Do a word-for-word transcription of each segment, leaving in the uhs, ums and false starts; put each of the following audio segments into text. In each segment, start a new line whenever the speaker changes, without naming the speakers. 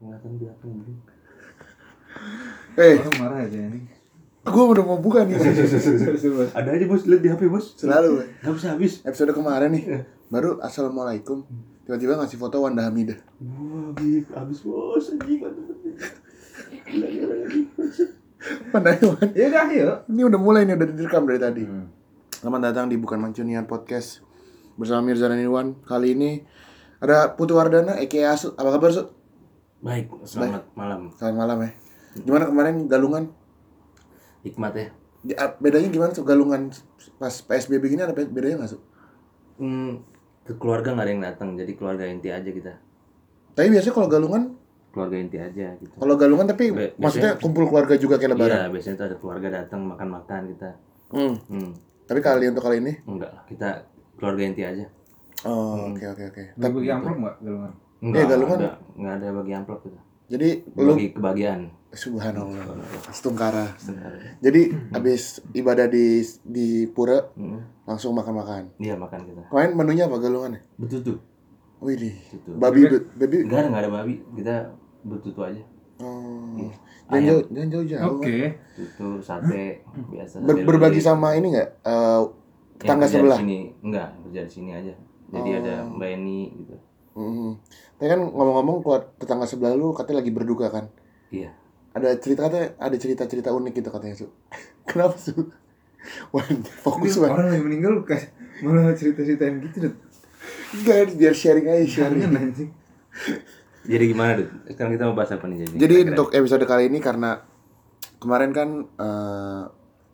Ingatan di H P anjing.
Eh,
orang marah aja ini.
gue udah mau buka nih.
Ada aja bos, lihat di H P bos.
Selalu.
Gak bisa habis.
Episode kemarin nih, baru assalamualaikum, tiba-tiba ngasih foto Wanda Hamidah.
Wah, habis, habis bos anjing. Gila gila lagi.
Mana Iwan?
Ya udah yuk.
Ini udah mulai nih, udah direkam dari tadi.
Hmm.
Selamat datang di Bukan Mancunian Podcast bersama Mirza dan Iwan. Kali ini ada Putu Wardana, Eka Asu. Apa kabar, Su?
Baik, selamat malam.
Selamat malam ya. Gimana kemarin galungan?
Hikmat ya.
Di- ah, Bedanya gimana, Su? Galungan pas P S B B gini ada be- bedanya nggak, Su?
Hmm, ke keluarga nggak ada yang datang, jadi keluarga inti aja kita.
Tapi biasanya kalau galungan,
Keluarga inti aja gitu.
kalau galungan tapi
Be-
maksudnya
biasanya-
kumpul keluarga juga kayak lebaran.
Iya, biasanya tuh ada keluarga datang makan-makan kita.
Hmm.
Hmm,
Tapi kali untuk kali ini,
enggak lah, kita keluarga inti aja.
oh oke oke oke.
Tapi bagi amplop enggak galungan?
Enggak,
Iya, galungan.
enggak, enggak ada bagi amplop kita.
Jadi lu,
Bagi kebahagiaan.
subhanallah, setungkara.
Sebenarnya.
Jadi abis ibadah di di pura
Hmm.
langsung makan-makan.
Iya, makan kita.
Kemarin menunya apa galungannya?
Betutu.
Wih deh,
Betutu.
babi be- babi.
Enggak ada, enggak ada babi. Kita betutu aja.
Oh,
Iya.
jangan
Ayam.
jauh, jangan jauh jauh.
Oke.
Betutu, sate, biasa.
Ber-
Sate
berbagi
lilit.
sama ini nggak? Eh,
Yang
tetangga
kerja di
sebelah.
Sini. Enggak, kerja di sini aja. Jadi
Oh.
ada Mbak Eni gitu.
Hmm. Tapi kan ngomong-ngomong, keluar tetangga sebelah lu katanya lagi berduka kan?
Iya.
Ada cerita katanya, ada cerita-cerita unik gitu katanya, Su. Kenapa, Su? Wah, fokus
Ini
banget.
orang yang meninggal kas malah cerita-ceritain gitu deh.
Enggak, biar sharing aja, sharing.
Jangan anjing.
Jadi gimana, Dut? Sekarang kita mau bahas apa nih jadi?
Jadi
Kira-kira?
untuk episode kali ini karena kemarin kan eh,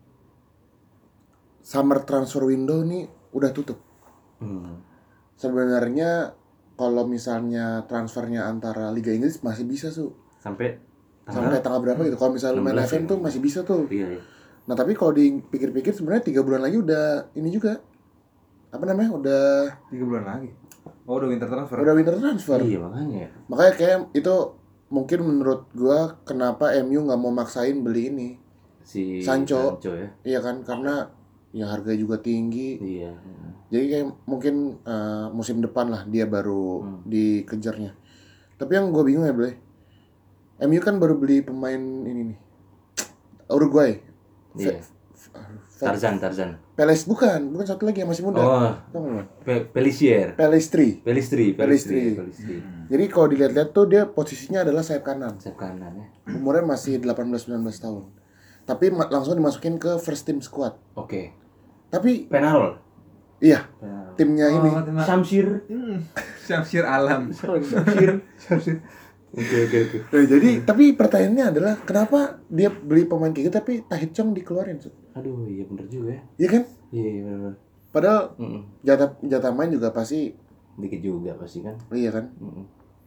summer transfer window nih udah tutup.
Hmm.
Sebenarnya kalau misalnya transfernya antara Liga Inggris masih bisa, Su.
Sampai
Sampai tanggal berapa gitu. Kalau misalnya lu main
enam belas
F M
ya?
tuh masih bisa tuh.
Iya, iya.
Nah, tapi kalau dipikir-pikir sebenarnya tiga bulan lagi udah ini juga. Apa namanya? Udah
Tiga bulan lagi. Oh udah winter transfer.
udah winter transfer.
Iya, makanya.
Makanya kayak itu mungkin menurut gua kenapa M U nggak mau maksain beli ini.
Si
Sancho.
Sancho ya.
Iya kan, karena ya harga juga tinggi.
Iya.
Jadi kayak mungkin eh, musim depan lah dia baru
Hmm.
dikejarnya. Tapi yang gue bingung ya, Ble. M U kan baru beli pemain ini nih. Uruguay.
Iya. Tarzan, Tarzan.
Peles bukan, bukan satu lagi yang masih muda.
Oh,
Tahu nggak?
Pe- Pelisier.
Pelestri.
Pelistri,
Pelistri.
Pelistri.
Jadi kalau dilihat-lihat tuh dia posisinya adalah sayap kanan.
Sayap kanan ya.
Umurnya masih delapan belas sembilan belas tahun. Tapi ma- langsung dimasukin ke first team squad.
Oke.
Tapi
Penarol.
iya,
Penarol.
timnya ini.
Oh, tema-
Samsir.
Hmm. Syamsir alam.
Samsir. Samsir. Oke, oke, oke.
Nah, jadi tapi pertanyaannya adalah kenapa dia beli pemain kayak gitu tapi Tahith Chong dikeluarin, Su?
Aduh, iya bener juga ya.
Iya kan?
Iya, iya bener.
Padahal
Mm-mm.
jatah jatah main juga pasti
Dikit juga pasti kan.
iya kan?
Mm-mm.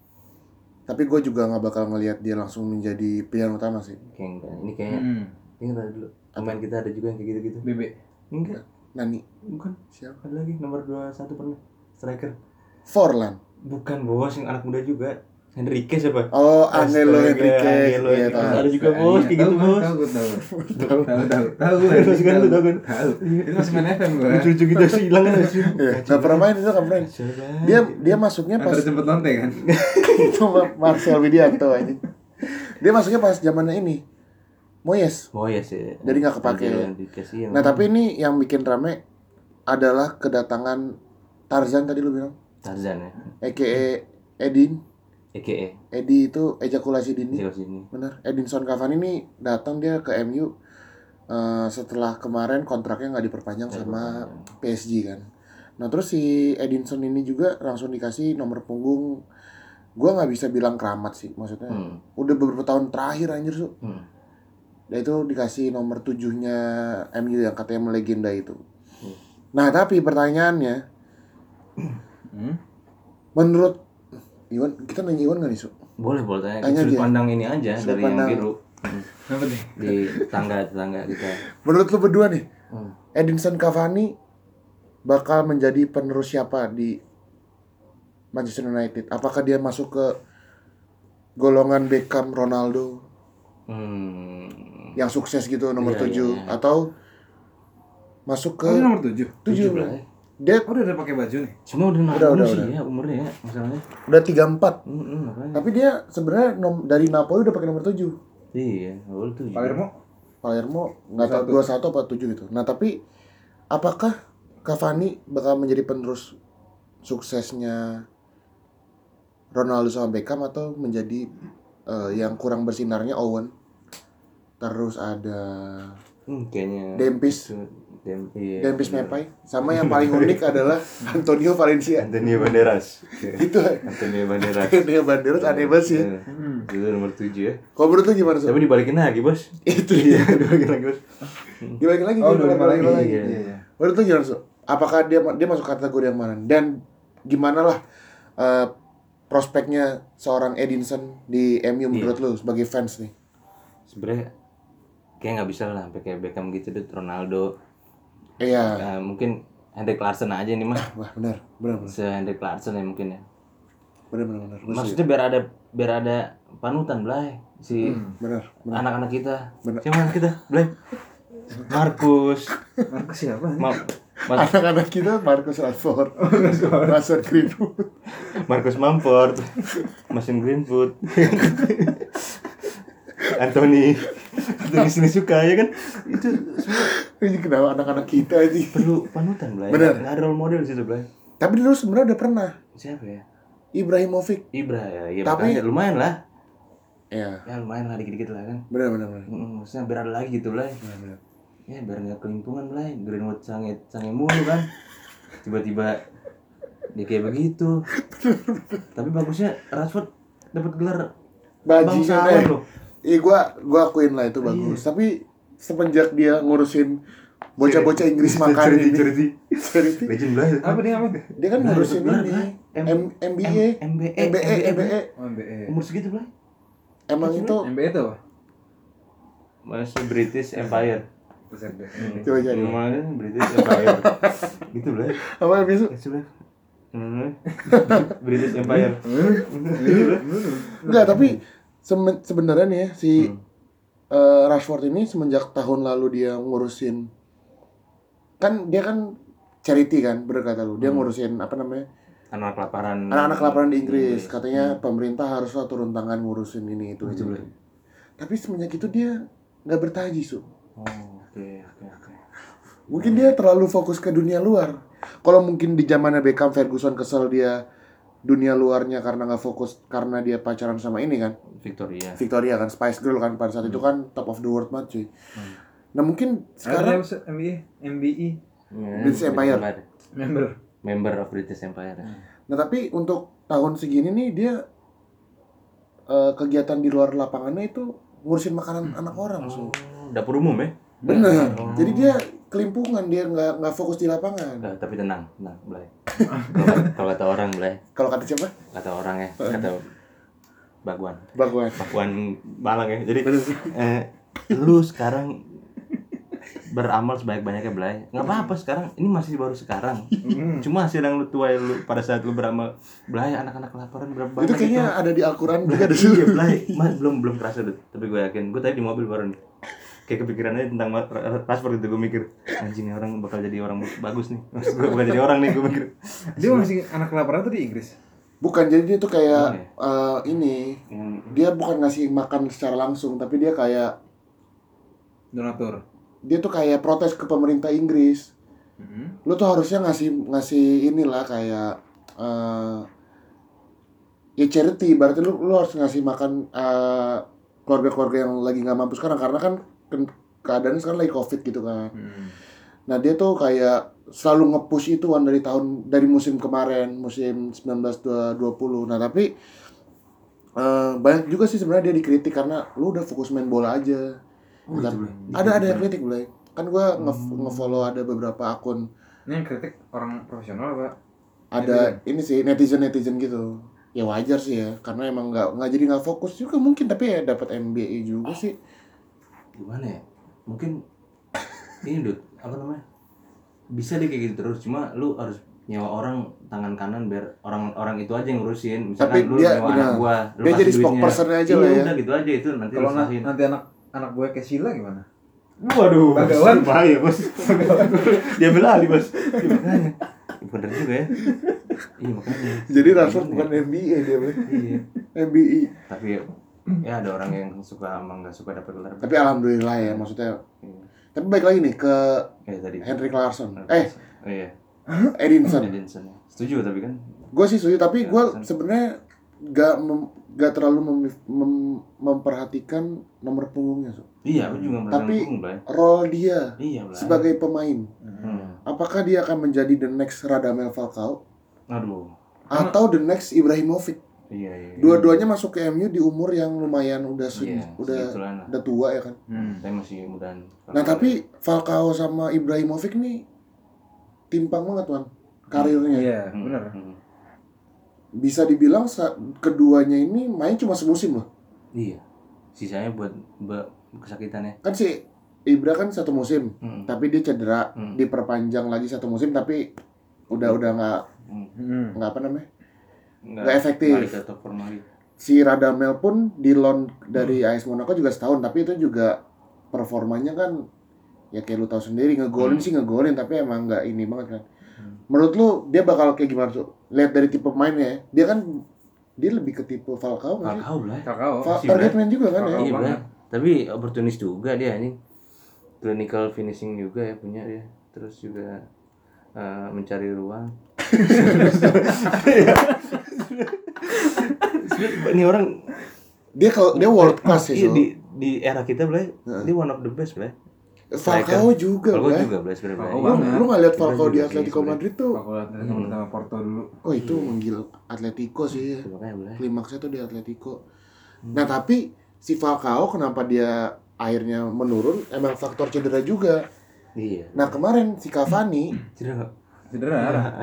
Tapi gue juga nggak bakal ngelihat dia langsung menjadi pilihan utama sih.
Kayak enggak. Ini kayaknya
Hmm.
ini tadi dulu. Pemain kita ada juga yang kayak gitu-gitu.
B B.
Enggak,
Nani
bukan.
siapa?
Ada lagi nomor dua puluh satu pernah. Striker.
Forlan.
Bukan bos, yang anak muda juga. Henrique siapa?
Oh, Angelo
Astaga,
Henriquez.
Angelo
Iya,
Henriquez.
tahu.
Ada juga, bos, kayak gitu, bos.
Tahu tahu tahu. Tahu tahu tahu.
Terus kan lu tahu kan?
Tahu. Itu masih main F M gua.
Lucu-lucu kita sih hilang kan sih.
Iya, nggak pernah main itu nggak pernah. Dia dia masuknya pas
Antar jemput lonte kan.
itu Marcel Widianto aja. Dia masuknya pas zamannya ini. Moyes.
Oh iya sih.
Jadi nggak kepake.
Dikasih.
Nah, tapi ini yang bikin rame adalah kedatangan Tarzan tadi lu bilang.
Tarzan ya.
Aka Edin.
E K E.
Edi itu ejakulasi dini.
Di sini.
Bener. Edinson Cavani ini datang dia ke M U eh, setelah kemarin kontraknya nggak diperpanjang sama P S G kan. Nah terus si Edinson ini juga langsung dikasih nomor punggung. Gua nggak bisa bilang keramat sih, maksudnya
Hmm.
udah beberapa tahun terakhir anjir Su.
Hmm.
Nah itu dikasih nomor tujuhnya M U yang katanya melegenda itu.
Hmm.
Nah tapi pertanyaannya,
Hmm.
menurut Iwan, kita nanya Iwan nggak nih Su?
Boleh, boleh tanya.
Tanya
Sudut
aja.
pandang ini aja
Sudut
dari
pandang.
yang biru. Hmm.
Apa nih?
Di tetangga-tetangga kita.
Menurut lu berdua nih,
Hmm.
Edinson Cavani bakal menjadi penerus siapa di Manchester United? Apakah dia masuk ke golongan Beckham, Ronaldo
Hmm.
yang sukses gitu nomor
Iya,
tujuh
iya, iya.
atau masuk ke
Oh, ini nomor tujuh.
tujuh
Tujuh lah,
bro.
ya.
Dia
Oh, udah udah pakai baju nih.
Cuma udah
Udah,
nanggung
udah,
sih
udah.
ya umurnya ya masalahnya.
udah tiga puluh empat.
Mm-mm, makanya.
Tapi dia sebenarnya nom- dari Napoli udah pakai nomor tujuh.
Iya, awal tuh.
Palermo.
Palermo nggak tahu dua puluh satu apa tujuh gitu. Nah, tapi apakah Cavani bakal menjadi penerus suksesnya Ronaldo sama Beckham atau menjadi eh, yang kurang bersinarnya Owen? Terus ada
Hmm, kayaknya
Dempis,
Dem, iya,
Dempis
bener.
Mepai. Sama yang paling unik adalah Antonio Valencia.
Antonio Banderas.
Itu
Antonio Banderas.
Antonio Banderas aneh banget sih.
Eh, Itu nomor tujuh ya.
Kalau menurut lu gimana, Sob?
Tapi dibalikin lagi, Bos.
Itu
Iya,
dia.
dibalikin lagi, Bos.
Dibalikin lagi,
Oh,
dibalikin
dua puluh lima lagi.
lagi.
Iya.
Iya, iya.
Menurut lu gimana, Sob? Apakah dia dia masuk kategori yang mana? Dan gimana lah eh, prospeknya seorang Edinson di M U menurut lu sebagai fans nih?
Sebenarnya kayak nggak bisa lah sampai kayak Beckham gitu deh, Ronaldo.
Iya.
Nah, mungkin Hendrik Larsson aja nih mah.
Wah, benar, benar, benar.
Se Hendrik Larsson ya mungkin ya.
Benar, benar, benar. Gua setuju.
Maksudnya biar ada biar ada panutan Blay si
Benar, benar.
anak-anak kita.
Bener.
Siapa anak kita? Blay. Markus.
Marcus siapa?
Ma Ma
Anak-anak kita Marcus Rashford, Mason Greenwood.
Marcus Mumford. Mason Greenwood. Anthony. Anthony Sinisuka ya kan? Itu semua
Ini kenapa anak-anak kita ini?
perlu panutan Blay.
Bener.
Nggak ada role model di situ Blay.
Tapi dulu sebenarnya udah pernah
Siapa ya?
Ibrahimovic.
Ibra ya, iya
Tapi-
makanya lumayan lah.
Iya,
Ya lumayan lah dikit-dikit lah kan.
benar, benar, benar.
Mm, Maksudnya biar ada lagi gitu lah.
Benar, benar.
Ya biar nggak kelimpungan lah. Greenwood sange sange mulu kan. Tiba-tiba dia kayak begitu. Tapi bagusnya Rashford dapat gelar
Bajingan
bangsawan
eh.
loh.
Iya, gua gua akuin lah itu bagus. Tapi semenjak dia ngurusin bocah-bocah Inggris makan
Charity,
ini,
charity.
charity,
Legend lah.
Apa dia apa?
dia kan
Nah,
ngurusin
benar,
ini
benar. M-
M- MBA,
M B A,
M B A, M B A.
Oh, M B A.
Umur segitu lah.
Emang itu
M B A itu apa?
Masih British Empire.
Buset deh.
coba jadi.
Namanya British Empire. Gitu lah.
Apa yang besok?
Kasih lah. Hmm. British Empire.
Enggak, tapi semen- sebenarnya nih ya si
Hmm.
eh, Rashford ini semenjak tahun lalu dia ngurusin, kan dia kan charity kan, bener kata lu, dia
Hmm.
ngurusin apa namanya,
Anak kelaparan.
anak-anak kelaparan di Inggris,
Inggris.
katanya pemerintah haruslah turun tangan ngurusin ini itu
Oh,
gitu.
itu boleh.
Tapi semenjak itu dia nggak bertaji, Su.
Oh, oke oke oke.
Mungkin dia terlalu fokus ke dunia luar. Kalau mungkin di zamannya Beckham, Ferguson kesel dia dunia luarnya karena nggak fokus, karena dia pacaran sama ini kan,
Victoria.
Victoria kan, Spice Girl kan, pada saat itu kan top of the world banget cuy. Nah mungkin
Sekarang
sekarang
M B A, M B E,
British Empire.
member.
Member of British Empire.
Nah tapi untuk tahun segini nih dia eh, kegiatan di luar lapangannya itu ngurusin makanan anak orang. So.
Oh, dapur umum ya?
Bener.
Oh.
Jadi dia kelimpungan, dia nggak nggak fokus di lapangan.
Enggak, tapi tenang, tenang, Blay. Kalau- Kalau kata orang, Blay,
Kalau kata siapa?
kata orang ya, kata Bagwan,
Bagwan.
Bagwan Balang ya. Jadi eh, lu sekarang beramal sebanyak-banyaknya, Blay. Nggak apa-apa sekarang, ini masih baru sekarang. Cuma hasil yang lu tuai lu pada saat lu beramal, Blay, anak-anak kelaparan berapa banyak
Itu kayaknya ada di Al-Quran juga ada.
Iya, Blay. Ma- belum belum kerasa deh. Tapi gue yakin. Gue tadi di mobil baru nih. Kayak kepikiran aja tentang ma- ra- Rashford gitu. Gue mikir, anjing nih orang bakal jadi orang bagus nih. Maksud gue bakal jadi orang nih, gue mikir.
Dia masih anak kelaparan tuh di Inggris.
Bukan, jadi dia tuh kayak
Oke.
eh, ini,
Yang
dia bukan ngasih makan secara langsung, tapi dia kayak
Donatur.
dia tuh kayak protes ke pemerintah Inggris.
Mhm.
Lu tuh harusnya ngasih ngasih inilah kayak eh ya charity, berarti lu lu harus ngasih makan eh, keluarga-keluarga yang lagi nggak mampu sekarang, karena kan ke- keadaannya sekarang lagi covid gitu kan.
Hmm.
Nah dia tuh kayak selalu nge-push itu kan dari tahun dari musim kemarin, musim sembilan belas dua puluh. Nah tapi eh, banyak juga sih sebenarnya dia dikritik karena lu udah fokus main bola aja.
Oh,
Kan-
gitu, Blay.
ada ada yang kritik Blay. Kan gua nge- nge-follow ada beberapa akun,
Ini yang kritik orang profesional apa?
ada ini sih netizen netizen gitu. Ya wajar sih ya, karena emang nggak nggak jadi nggak fokus juga mungkin, tapi ya dapat M B A juga sih.
Gimana ya? Mungkin ini Dut, apa namanya? Bisa deh kayak gitu terus. Cuma lu harus nyewa orang tangan kanan biar orang-orang itu aja yang ngurusin. Misalkan
Tapi
lu
dia-
nyewa
benar.
anak gua, lu
Dia
kasih
jadi
duitnya.
spokesperson aja
Iya,
lah ya.
udah gitu aja itu nanti
Kalau
lu
na-
sahin.
nanti anak anak gue kayak Sheila gimana?
Waduh,
Bagawan.
bahaya bos. Dia alih bos. Makanya Bener juga ya. Iya makanya.
Jadi Rashford bukan N B A dia, Bray.
Iya.
N B A.
Tapi ya ada orang yang suka emang nggak suka dapat gelar.
Tapi alhamdulillah ya, maksudnya.
Iya.
Tapi baik lagi nih ke
Kayak tadi.
Henrik Larsson. Eh,
Oh, iya.
Edinson.
Edinson. Setuju tapi kan.
Gue sih setuju, tapi
Ya,
gue
Larsson.
sebenarnya gak mem, gak terlalu mem- mem- memperhatikan nomor punggungnya. So.
Iya, aku juga merasa
Tapi
dukung, Blay.
role dia
Iya, Blay.
sebagai pemain,
Hmm.
apakah dia akan menjadi the next Radamel Falcao
Aduh.
atau the next Ibrahimovic?
Iya, iya.
Dua-duanya masuk ke M U di umur yang lumayan udah se-
Iya,
udah
segitulan lah.
udah tua ya kan.
Hmm.
Saya masih mudahan.
Nah tapi Falcao sama Ibrahimovic nih timpang banget man karirnya.
Iya,
Hmm,
benar.
hmm.
Bisa dibilang sa- keduanya ini main cuma semusim loh.
Iya. Sisanya buat buat kesakitannya.
Kan si Ibra kan satu musim,
Hmm.
tapi dia cedera,
Hmm.
diperpanjang lagi satu musim tapi udah udah nggak
Hmm.
Hmm.
nggak apa namanya
Nggak
Nggak efektif.
balik ke top form lagi.
si Radamel pun di loan dari A S Monaco juga setahun, tapi itu juga performanya kan ya kayak lu tahu sendiri, ngegolin
Hmm.
sih ngegolin tapi emang nggak ini banget kan.
Hmm.
Menurut lu dia bakal kayak gimana tuh? Lihat dari tipe mainnya ya, dia kan dia lebih ke tipe Falcao nggak sih?
Falcao lah.
Kakao.
Fa-
sih,
target
Bray.
man juga kan ya?
Falcao.
Iya,
banget.
Bray. Tapi oportunis juga dia ini. Clinical finishing juga ya punya dia. Terus juga eh, mencari ruang. Ini orang
Dia kalau dia world class ya.
iya,
So.
di di era kita, Blay.
Heeh.
Dia one of the best, Blay.
Falcao juga,
Falcao
Bray.
juga, Blay, sebenarnya.
Falcao
Lu,
banget.
lu gak liat Falcao
Juga
di
sih,
Atletico
sebenarnya.
Madrid tuh?
Kalau lihat
Hmm.
sama sama Porto dulu.
Oh itu menggil Atletico sih ya.
Makanya, Blay.
Klimaksnya tuh di Atletico. Nah tapi si Falcao kenapa dia akhirnya menurun? Emang faktor cedera juga.
Iya.
Nah kemarin si Cavani,
Cedera enggak?
Cedera.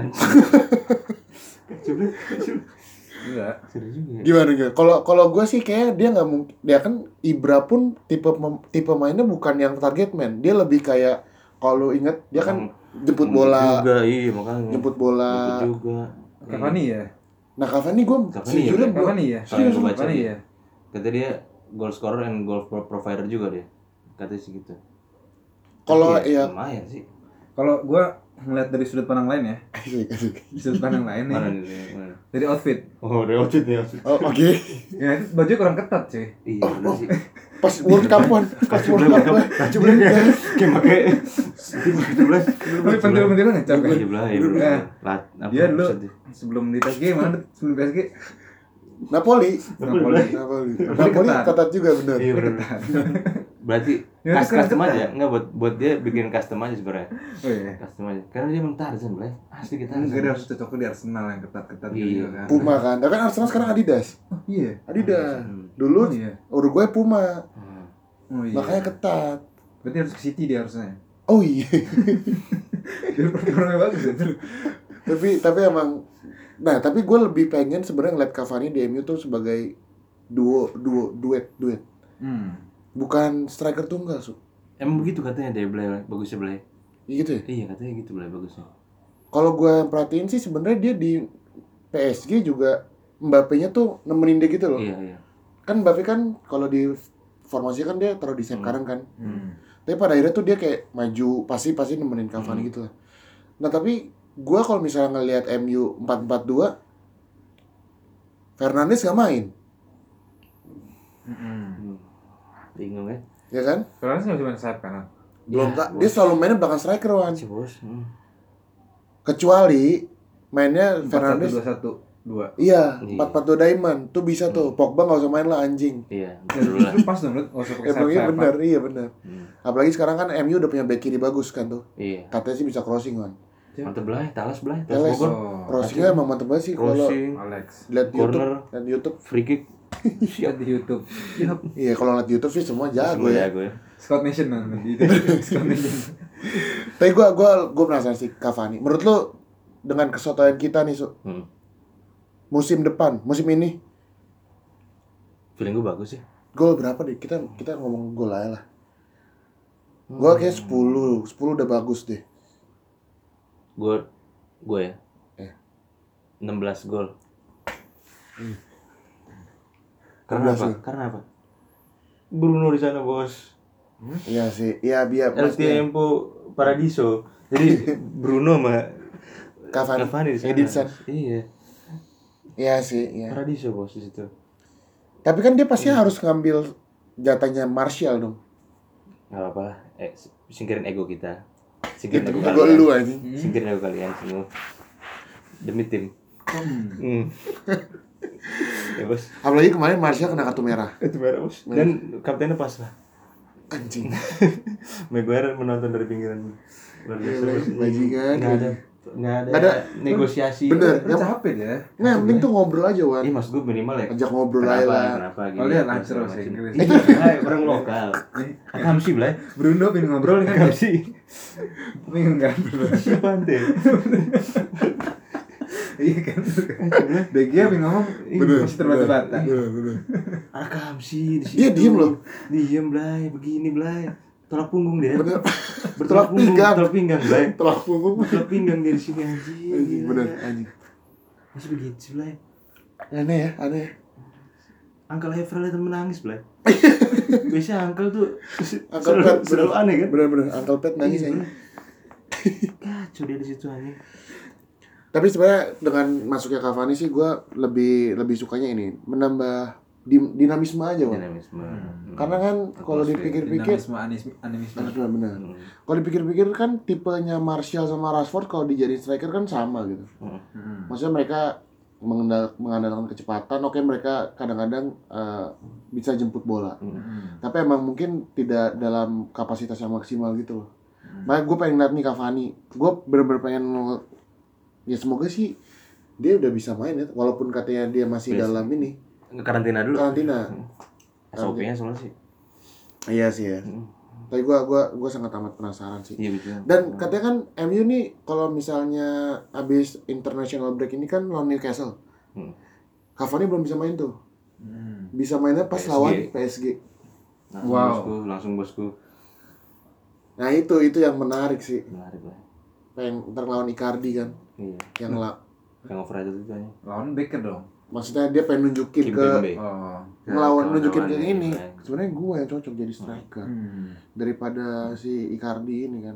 Coba,
Enggak.
cedera juga. ya?
gimana gitu? Kalau kalau gue sih kayak dia nggak mungkin. Dia kan Ibra pun tipe mem- tipe mainnya bukan yang target man. Dia lebih kayak kalau lu inget dia kan jemput bola,
juga, iya makanya.
jemput bola.
Jemput juga.
Cavani ya?
Nah Cavani gue
Cavani
sejujurnya
ya,
belum.
Cavani ya?
Soalnya
Serius,
gue baca
Cavani
dia.
ya?
Kata dia goal scorer and goal pro- provider juga dia. Katanya sih gitu.
Kalau
Tapi
ya,
lumayan sih.
Kalau gua ngeliat dari sudut pandang lain ya,
asik, asik.
sudut pandang lain nih,
Mana nih? Mana?
dari outfit.
Oh, dari outfit nih outfit.
Oh, oke.
Ya itu baju kurang ketat cuy.
Iya, benar sih.
Pas World Cup kan, pas
Baju
World
belah,
Cup.
baju belah kayak kayak pakai itu belah.
Tapi pentil-pentilnya ngecap kan.
Baju belah ya.
Eh,
belah. Lat, apa
Dia dulu
maksud dia?
sebelum di P S G mana sebelum P S G?
Napoli.
Napoli.
Napoli.
Napoli
Napoli
ketat.
ketat juga bener.
Iya benar. Berarti
Ya,
kas
itu keren
custom
ketat.
aja, enggak buat buat dia bikin custom aja sebenarnya.
Oh iya.
Custom aja. Karena dia emang Tarzan, Blay. Asli kita.
Enggak dia harus cocok di Arsenal yang ketat-ketat gitu
Iya.
kan.
Puma kan. Tapi kan Arsenal sekarang Adidas.
Oh iya.
Adidas.
Hmm.
Dulu
Oh iya.
Uruguay Puma.
Hmm.
Oh iya.
Makanya ketat.
Berarti harus ke City dia harusnya.
Oh iya.
Jadi performanya bagus ya.
tapi tapi emang nah, tapi gue lebih pengen sebenarnya ngeliat Cavani di M U tuh sebagai duo duo duet duet.
Hmm.
Bukan striker tunggal, Su.
Emang begitu katanya dia, Blay. Bagusnya, Blay.
Iya gitu ya.
Iya, katanya gitu, Blay, bagusnya.
Kalau gue perhatiin sih sebenarnya dia di P S G juga Mbappe-nya tuh nemenin dia gitu loh.
Iya, iya.
Kan Mbappe kan kalau di formasi kan dia taruh di sayap
Hmm.
kanan kan.
Hmm.
Tapi pada akhirnya tuh dia kayak maju pasti pasti nemenin Cavani
Hmm.
gitu lah. Nah tapi gue kalau misalnya ngelihat M U empat empat dua, Fernandes gak main,
Hmm.
Hmm. Bingung ya.
ya kan?
Fernandes nggak bisa main sayap kanan.
Belum
Ya,
tak,
bos.
dia selalu mainnya belakang striker Wan.
Si bos. Hmm.
Kecuali mainnya
Empat satu
Fernandes.
dua satu dua.
Iya,
Iya.
empat empat dua diamond tuh bisa tuh. Pogba nggak usah main lah anjing.
Iya,
Ya,
betul lah.
itu pas dong, nggak usah pakai
Emang iya
sayap.
benar, iya benar.
Hmm.
Apalagi sekarang kan M U udah punya back kiri bagus kan tuh.
Iya.
Katanya sih bisa crossing Wan.
Mantep Blay, Talas Blay,
Talas.
Talas Bogor.
Oh,
Crossingnya emang mantep banget sih kalau
Crossing,
Alex.
lihat YouTube,
corner,
lihat YouTube.
free kick.
Lihat di YouTube. Siap.
Iya, kalau lihat YouTube sih semua jago
Semua
ya.
jago ya.
Scout Nation namanya di YouTube. Scout Nation.
Tapi gua gua gua penasaran sih Cavani. Menurut lu dengan kesotoyan kita nih, Su,
Hmm.
musim depan, musim ini
Feeling gue bagus sih.
gol berapa deh? Kita kita ngomong gol aja lah. Gol kayak sepuluh, sepuluh udah bagus deh.
Gue gue ya.
Eh.
enam belas gol.
Hmm.
Karena
enam belas
apa?
gol.
Karena apa? Bruno di sana, Bos.
Iya sih, iya biar
El
maksudnya.
Tiempo Paradiso. Jadi Bruno sama
Cavani,
Cavani di sana.
Edinson.
Iya.
Iya sih, iya.
Paradiso bos di situ.
Tapi kan dia pasti harus ngambil jatahnya Martial dong.
Enggak apa-apa lah. Eh, singkirin ego kita. Singkirin ego
Gue
kalian.
lu aja.
Singkirin ego kalian semua. Demi tim. Hmm. Ya bos.
Apalagi kemarin Martial kena kartu merah.
Itu merah bos. Dan kaptennya pas lah.
Anjing.
Maguire menonton dari pinggiran. Luar biasa bos.
Bajingan.
Nggak ada, nggak ada,
Nggak ada
negosiasi.
Bener.
Kan capek dia.
Nah, yang penting tuh ngobrol aja, Wan.
Ini maksud gue minimal ya.
Ajak ngobrol aja
Kenapa,
lah.
kenapa gini.
Oh, lihat
apa,
lancar
segala
bahasa
macam.
Inggris.
Iya, Blay, orang lokal. Akam sih, Blay.
Bruno pengen ngobrol nih kan.
Akam sih.
Bingung kan.
Siapa ante?
Iya kan. De Gea pengen ngomong masih terbata-bata.
Akam sih di situ.
Dia diem loh.
Diem, Blay. Begini, Blay. Tolak punggung dia.
Bener.
Bertolak punggung,
pinggang.
tolak pinggang, Blay.
Tolak punggung.
Tolak pinggang dari sini anjing.
Anjing,
Gila.
bener anjing.
Masih begitu, Blay.
Aneh ya, aneh.
Uncle Efrel itu menangis, Blay. Biasanya Uncle tuh
Uncle
selalu,
Pat
selalu aneh kan?
Bener-bener Uncle Pat nangis
Iya,
anjing.
Kacau dia di situ anjing.
Tapi sebenarnya dengan masuknya Cavani sih gue lebih lebih sukanya ini menambah di- dinamisme aja, Wan.
Dinamisme. Hmm.
Karena kan kalau dipikir-pikir
Dinamisme, animisme, animisme.
benar-benar.
Hmm.
Kalau dipikir-pikir kan tipenya Martial sama Rashford kalau dijadiin striker kan sama gitu.
Hmm.
Hmm.
Maksudnya mereka mengendal- mengandalkan kecepatan, oke mereka kadang-kadang eh, bisa jemput bola.
Hmm.
Tapi emang mungkin tidak dalam kapasitas yang maksimal gitu loh. Makanya gue pengen lihat nih Cavani. Gue bener-bener pengen ya semoga sih dia udah bisa main ya. Walaupun katanya dia masih
Yes.
dalam ini
Karantina dulu.
karantina.
S O P-nya soalnya sih.
Iya sih ya.
Hmm.
Tapi gue gua gua sangat amat penasaran sih.
Iya betul.
Dan katanya kan M U nih kalau misalnya abis international break ini kan lawan Newcastle.
Hmm.
Cavani belum bisa main tuh.
Hmm.
Bisa mainnya pas
P S G.
lawan P S G.
Langsung
Wow.
bosku, langsung bosku.
Nah itu itu yang menarik sih.
Menarik lah.
Pengen ntar lawan Icardi kan.
Iya.
Yang lah.
Yang overrated itu aja.
Lawan Baker dong.
Maksudnya dia pengen nunjukin
Kim
ke
Pembe.
Oh.
ngelawan nunjukin ke
Kawan-kawannya,
ini.
kan.
Sebenarnya gue yang cocok jadi striker
Hmm.
daripada si Icardi ini kan.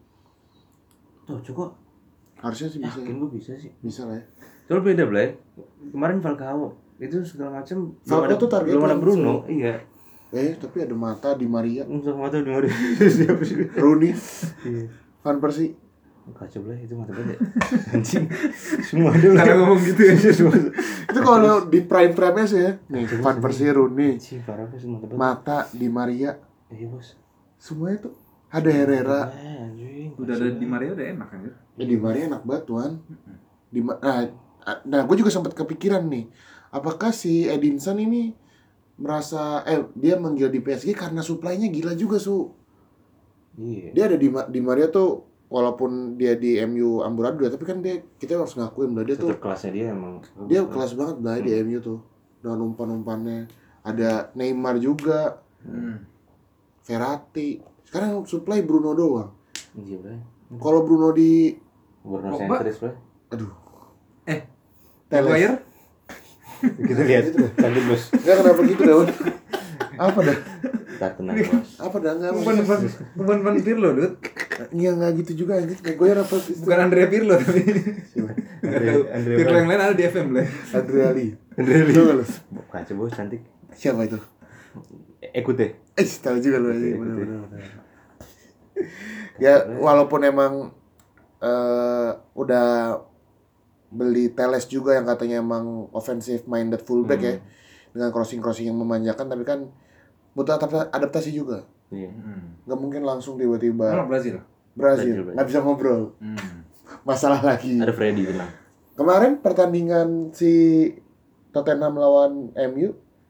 Tuh cukup.
Harusnya sih bisa.
Yakin
Ya.
gue bisa sih.
Bisa lah ya.
Soalnya beda Blay. Kemarin Falcao itu segala macam belum
Falcao
ada
tuh target
belum ada
langsung.
Bruno. Iya.
Eh tapi ada Mata, Di Maria,
Untuk mata di mari. Siapa sih?
Rooney,
Iya.
Van Persie.
Kacau Blay itu mata beda. Anjing. Semua ada Blay.
Karena ngomong gitu ya.
Semua.
Itu kalau di prime prime sih ya. Nih Van Persie, Rooney,
Anjing parah sih mata beda.
Mata, Di Maria,
Iya bos.
semuanya tuh. Ada Herrera.
Eh, anjing.
Udah ada di Maria udah enak kan.
Ya Di Maria enak banget tuan. Di Ma- nah, nah gue juga sempat kepikiran nih. Apakah si Edinson ini merasa eh dia manggil di P S G karena supply-nya gila juga su.
Iya.
Dia ada di Ma- di Maria tuh walaupun dia di M U amburadul tapi kan dia kita harus ngakuin lah dia tuh
Tetap kelasnya dia emang.
dia kelas banget lah di M U tuh dengan umpan-umpannya. Ada Neymar juga,
Hmm.
Verratti. Sekarang supply Bruno doang.
Iya Blay.
Kalau Bruno di
Bruno
Pogba.
sentris Blay.
aduh
Eh,
Teles.
Maguire?
Kita lihat cantik bos.
Enggak kenapa gitu dah. Apa dah?
Kita tenang bos.
Apa dah enggak?
Bukan bukan bukan bukan Pirlo, Dut.
Iya enggak gitu juga anjing. Maguire apa itu?
Bukan Andrea Pirlo tapi.
Andre Andre
Pirlo yang lain ada di F M lah.
Adriali.
Andre
Tahu nggak lu?
Kacau bos cantik.
Siapa itu?
Ekute.
Eh, tahu juga lu anjing.
Betul,
Bener,
betul.
bener, bener. Ya, walaupun emang eh udah beli Teles juga yang katanya emang offensive minded fullback ya. Dengan crossing-crossing yang memanjakan tapi kan butuh adapta- adaptasi juga.
Iya.
Hmm.
Nggak mungkin langsung tiba-tiba
Mana Brazil?
Brazil,
Brazil,
nggak bisa ngobrol.
Hmm.
Masalah lagi.
Ada Freddy tenang.
Kemarin pertandingan si Tottenham lawan M U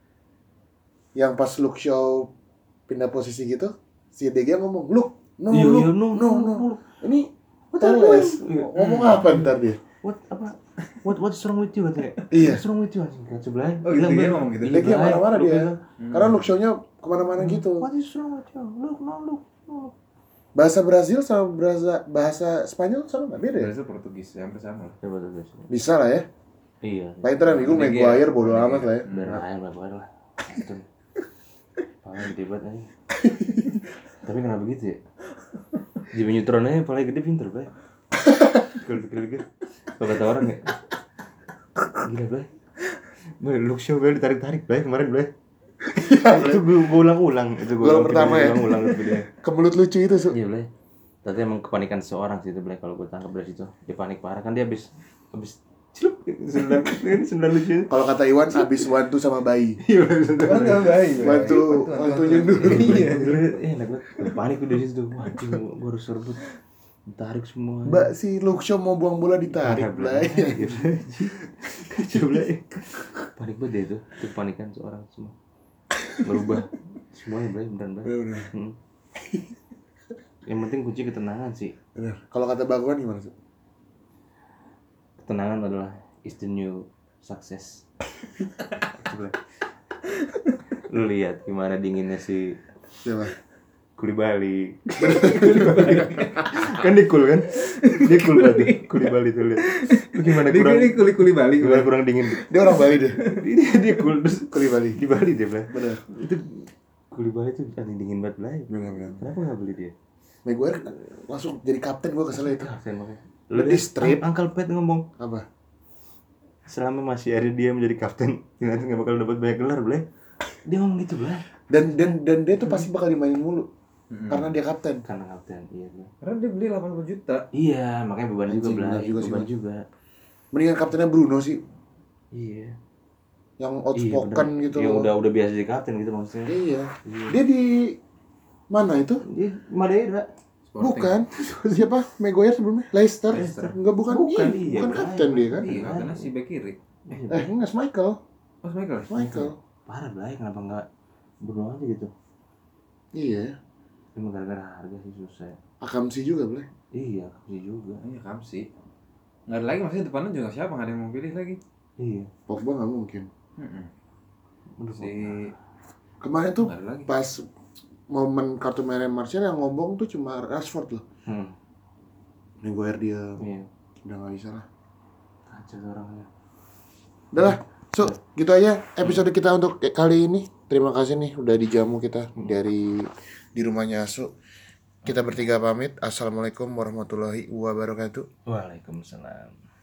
yang pas Luke Shaw pindah posisi gitu, si De Gea ngomong, "Look, no,
Iya,
look,
iya,
no,
no,
no,
no.
Ini
What
Teles."
Iya.
Ngomong apa ntar dia?
What apa? What what's wrong with you katanya?
Iya.
What's wrong with you anjing? Kacau Blay.
Oh, gitu, dia ngomong gitu.
De Gea marah-marah dia.
Hmm.
Karena Luke Shaw-nya kemana-mana gitu.
What is wrong with you? Look, no, look, no.
Bahasa Brazil sama bahasa bahasa Spanyol sama nggak beda ya?
Brazil Portugis, hampir sama.
Coba tuh guys.
Bisa lah ya.
Iya.
Nah itu kan gue
De Gea.
Maguire bodo
De Gea.
amat lah ya.
Biar aja lah, biar lah. Itu. Paling gede banget aja. Tapi kenapa gitu ya? Jimmy Neutron aja paling gede pinter, Bay. Kalau pikir-pikir. Kalau kata orang ya. Gila, Blay. Blay, Luke Shaw Blay ditarik-tarik Blay kemarin Blay. Itu gue ulang-ulang, itu gue
Gol pertama ya.
ulang-ulang itu videonya.
Kemelut lucu itu, Su.
Iya, Blay. Tapi emang kepanikan seorang sih itu Blay kalau gue tangkap dari situ. Dia panik parah kan dia habis habis celup sembilan sembilan lucu.
Kalau kata Iwan abis wantu sama bayi.
Iya,
Kan enggak baik.
Wantu wantu nyenduh.
iya. Eh, enak banget. Panik gue dari situ. Wah, anjing gue harus rebut. Ditarik semua.
Mbak si Luke Shaw mau buang bola ditarik, Blay.
Kacau Blay. Panik banget dia itu. Itu panikan seorang semua. Berubah semuanya Blay beneran Blay.
Bener-bener.
Hmm. Yang penting kunci ketenangan sih.
Bener. Kalau kata Baguan gimana, Su?
Ketenangan adalah is the new success. Coba. Lu lihat gimana dinginnya si
Siapa?
Koulibaly. Kan dia cool kan? Dia cool banget. Koulibaly tuh lihat. Lu gimana
Dia
kurang
ini kuli-kuli Bali.
gimana kurang dingin.
Dia orang Bali deh.
Dia dia cool terus
Koulibaly.
di Bali dia Blay.
Bener.
Itu Koulibaly tuh paling dingin banget Blay.
Bener-bener.
Kenapa enggak beli dia?
Maguire langsung jadi kapten, gue kesel itu.
Kapten makanya.
Lu di strip.
Uncle Pat ngomong,
Apa?
selama masih ada dia menjadi kapten, United enggak bakal dapat banyak gelar, Blay. Dia ngomong gitu, Blay.
Dan dan dan dia tuh pasti bakal dimainin mulu. Karena dia kapten.
Karena kapten, iya, Blay.
Karena dia beli delapan puluh juta.
Iya, makanya beban juga,
Anjing,
Blay.
benar juga sih,
Beban
Bang.
juga.
Mendingan kaptennya Bruno sih,
Iya.
yang
Iya,
outspoken
bener.
gitu.
Ya udah udah biasa jadi kapten gitu maksudnya.
Iya.
Iya.
Dia di mana itu?
Dia Madeira.
Sporting.
Bukan. Siapa? Maguire sebelumnya? Leicester.
Leicester.
Enggak, bukan.
Bukan,
Iya,
iya,
bukan
Bray.
kapten dia kan?
Iya, karena si back kiri.
Eh, enggak, Michael.
Oh, Michael.
Michael.
Parah, Blay. Kenapa enggak Bruno aja gitu?
Iya.
Emang gara-gara harga sih susah.
Akamsi juga, boleh.
Iya, sih juga.
Iya, Kamsi. Enggak ada lagi maksudnya depannya juga siapa, enggak ada yang mau pilih lagi.
Iya.
Pogba enggak mungkin.
Heeh.
Udah
Si
Kemarin tuh
enggak ada lagi.
pas momen kartu merah Martial yang ngomong tuh cuma Rashford loh.
Hmm.
Maguire dia
Iya.
udah nggak bisa lah.
Kacau tuh orangnya.
Udah lah, so gitu aja episode kita untuk kali ini. Terima kasih nih udah dijamu kita dari di rumahnya Asu. Kita bertiga pamit. Assalamualaikum warahmatullahi wabarakatuh.
Waalaikumsalam.